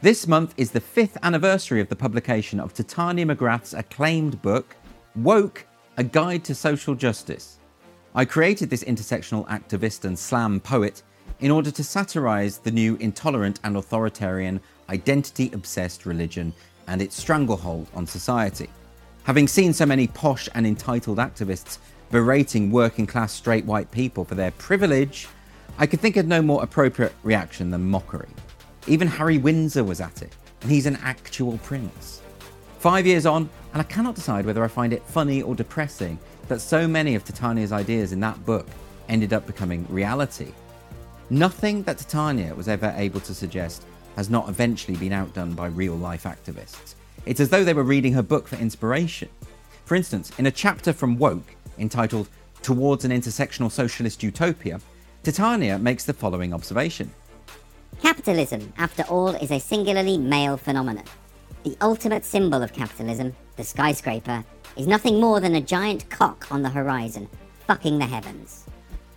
This month is the 5th anniversary of the publication of Titania McGrath's acclaimed book, Woke, A Guide to Social Justice. I created this intersectional activist and slam poet in order to satirise the new intolerant and authoritarian identity-obsessed religion and its stranglehold on society. Having seen so many posh and entitled activists berating working-class straight white people for their privilege, I could think of no more appropriate reaction than mockery. Even Harry Windsor was at it, and he's an actual prince. 5 years on, and I cannot decide whether I find it funny or depressing that so many of Titania's ideas in that book ended up becoming reality. Nothing that Titania was ever able to suggest has not eventually been outdone by real-life activists. It's as though they were reading her book for inspiration. For instance, in a chapter from Woke, entitled Towards an Intersectional Socialist Utopia, Titania makes the following observation. Capitalism, after all, is a singularly male phenomenon. The ultimate symbol of capitalism, the skyscraper, is nothing more than a giant cock on the horizon, fucking the heavens.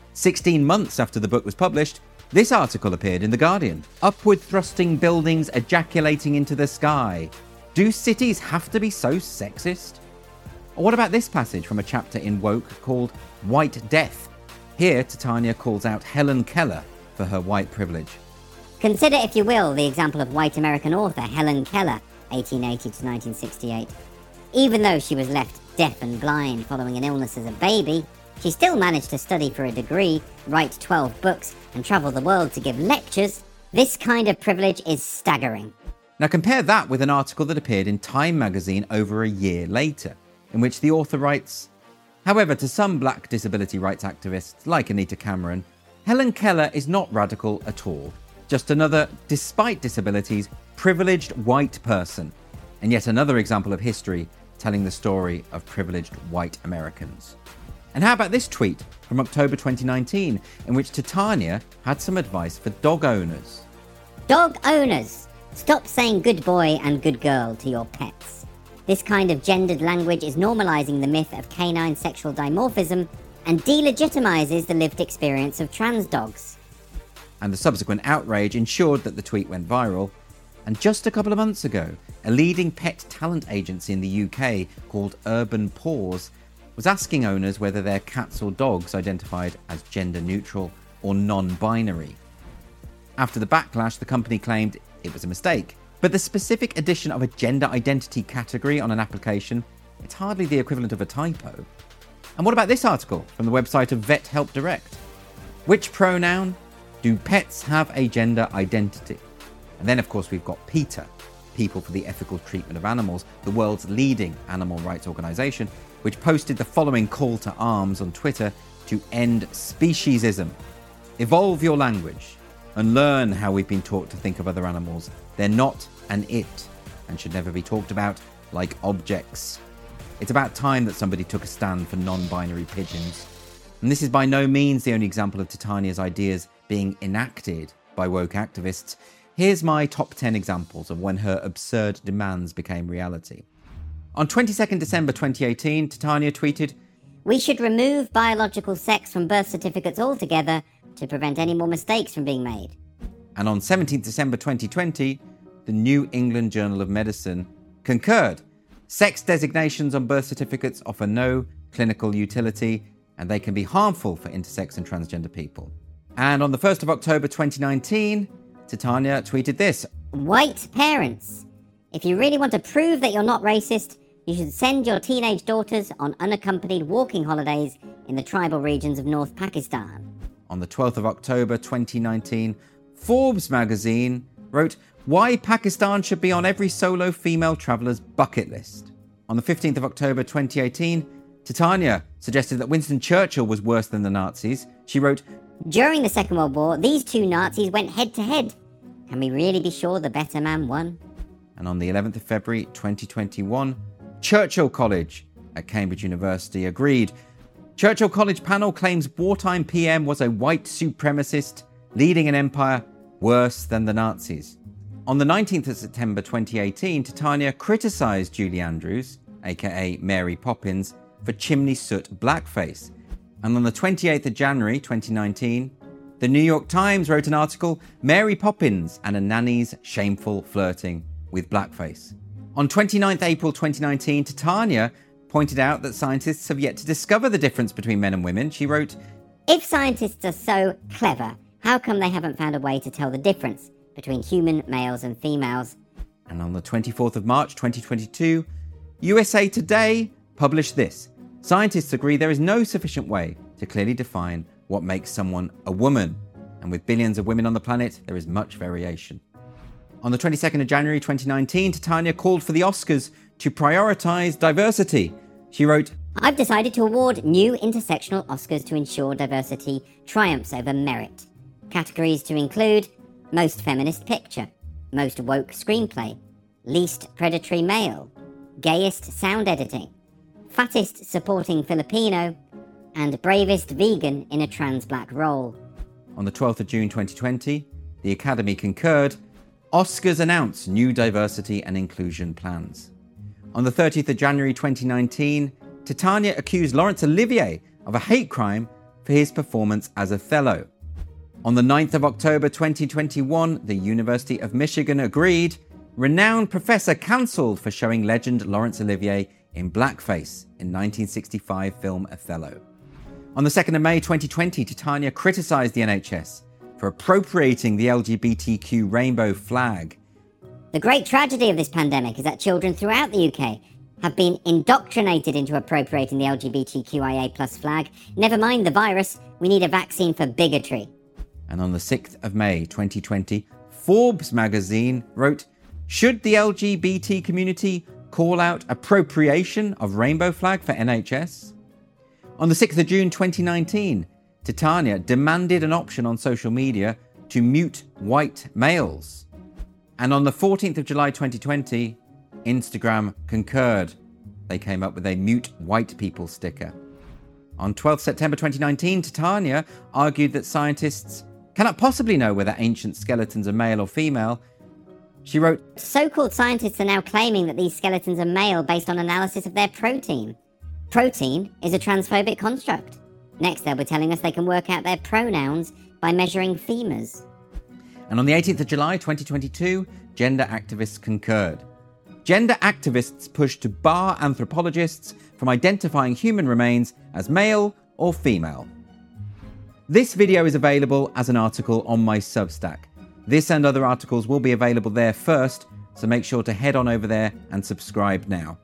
16 months after the book was published, this article appeared in The Guardian. Upward thrusting buildings ejaculating into the sky. Do cities have to be so sexist? Or what about this passage from a chapter in Woke called White Death? Here, Titania calls out Helen Keller for her white privilege. Consider, if you will, the example of white American author Helen Keller, 1880 to 1968. Even though she was left deaf and blind following an illness as a baby, she still managed to study for a degree, write 12 books, and travel the world to give lectures. This kind of privilege is staggering. Now compare that with an article that appeared in Time magazine over a year later, in which the author writes, however, to some black disability rights activists like Anita Cameron, Helen Keller is not radical at all. Just another, despite disabilities, privileged white person. And yet another example of history telling the story of privileged white Americans. And how about this tweet from October 2019, in which Titania had some advice for dog owners. Dog owners, stop saying good boy and good girl to your pets. This kind of gendered language is normalising the myth of canine sexual dimorphism and delegitimises the lived experience of trans dogs. And the subsequent outrage ensured that the tweet went viral. And just a couple of months ago, a leading pet talent agency in the UK called Urban Paws was asking owners whether their cats or dogs identified as gender neutral or non-binary. After the backlash, the company claimed it was a mistake. But the specific addition of a gender identity category on an application, it's hardly the equivalent of a typo. And what about this article from the website of Vet Help Direct? Which pronoun do pets have a gender identity? And then, of course, we've got PETA, People for the Ethical Treatment of Animals, the world's leading animal rights organisation, which posted the following call to arms on Twitter to end speciesism. Evolve your language and learn how we've been taught to think of other animals. They're not an it and should never be talked about like objects. It's about time that somebody took a stand for non-binary pigeons. And this is by no means the only example of Titania's ideas being enacted by woke activists. Here's my top 10 examples of when her absurd demands became reality. On 22nd December 2018, Titania tweeted, "We should remove biological sex from birth certificates altogether to prevent any more mistakes from being made." And on 17th December 2020, the New England Journal of Medicine concurred. Sex designations on birth certificates offer no clinical utility, and they can be harmful for intersex and transgender people. And on the 1st of October 2019, Titania tweeted this. White parents, if you really want to prove that you're not racist, you should send your teenage daughters on unaccompanied walking holidays in the tribal regions of North Pakistan. On the 12th of October 2019, Forbes magazine wrote, why Pakistan should be on every solo female traveller's bucket list. On the 15th of October 2018, Titania suggested that Winston Churchill was worse than the Nazis. She wrote, during the Second World War, these two Nazis went head to head. Can we really be sure the better man won? And on the 11th of February 2021, Churchill College at Cambridge University agreed. Churchill College panel claims wartime PM was a white supremacist leading an empire worse than the Nazis. On the 19th of September 2018, Titania criticised Julie Andrews, aka Mary Poppins, for chimney soot blackface. And on the 28th of January 2019, The New York Times wrote an article, Mary Poppins and a Nanny's Shameful Flirting with Blackface. On 29th April 2019, Titania pointed out that scientists have yet to discover the difference between men and women. She wrote, "If scientists are so clever, how come they haven't found a way to tell the difference between human males and females?" And on the 24th of March 2022, USA Today published this. Scientists agree there is no sufficient way to clearly define what makes someone a woman. And with billions of women on the planet, there is much variation. On the 22nd of January 2019, Titania called for the Oscars to prioritise diversity. She wrote, "I've decided to award new intersectional Oscars to ensure diversity triumphs over merit. Categories to include Most Feminist Picture, Most Woke Screenplay, Least Predatory Male, Gayest Sound Editing, Fattest Supporting Filipino, and Bravest Vegan in a Trans Black Role." On the 12th of June 2020, the Academy concurred. Oscars announce new diversity and inclusion plans. On the 30th of January 2019, Titania accused Laurence Olivier of a hate crime for his performance as Othello. On the 9th of October 2021, the University of Michigan agreed. Renowned professor cancelled for showing legend Laurence Olivier in blackface in 1965 film Othello. On the 2nd of May 2020, Titania criticised the NHS for appropriating the LGBTQ rainbow flag. "The great tragedy of this pandemic is that children throughout the UK have been indoctrinated into appropriating the LGBTQIA+ flag. Never mind the virus, we need a vaccine for bigotry." And on the 6th of May 2020, Forbes magazine wrote, should the LGBT community call out appropriation of rainbow flag for NHS? On the 6th of June 2019, Titania demanded an option on social media to mute white males. And on the 14th of July 2020, Instagram concurred. They came up with a mute white people sticker. On 12th September 2019, Titania argued that scientists cannot possibly know whether ancient skeletons are male or female. She wrote, "So-called scientists are now claiming that these skeletons are male based on analysis of their protein. Protein is a transphobic construct. Next, they'll be telling us they can work out their pronouns by measuring femurs." And on the 18th of July 2022, gender activists concurred. Gender activists pushed to bar anthropologists from identifying human remains as male or female. This video is available as an article on my Substack. This and other articles will be available there first, so make sure to head on over there and subscribe now.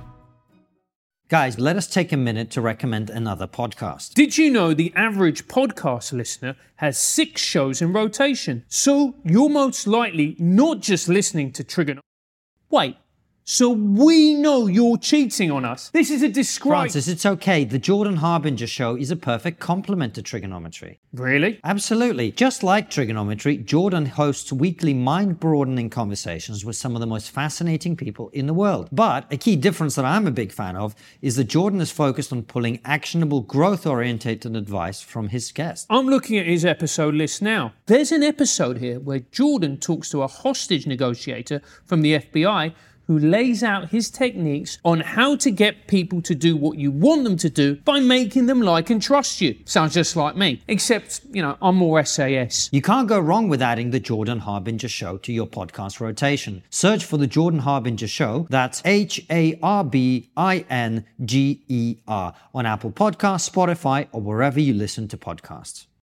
Guys, let us take a minute to recommend another podcast. Did you know the average podcast listener has 6 shows in rotation? So you're most likely not just listening to Trigonometry. Wait, so we know you're cheating on us? This is a disgrace. Francis, it's okay. The Jordan Harbinger Show is a perfect complement to Trigonometry. Really? Absolutely. Just like Trigonometry, Jordan hosts weekly mind-broadening conversations with some of the most fascinating people in the world. But a key difference that I'm a big fan of is that Jordan is focused on pulling actionable, growth-orientated advice from his guests. I'm looking at his episode list now. There's an episode here where Jordan talks to a hostage negotiator from the FBI who lays out his techniques on how to get people to do what you want them to do by making them like and trust you. Sounds just like me, except, I'm more SAS. You can't go wrong with adding the Jordan Harbinger Show to your podcast rotation. Search for the Jordan Harbinger Show, that's Harbinger, on Apple Podcasts, Spotify, or wherever you listen to podcasts.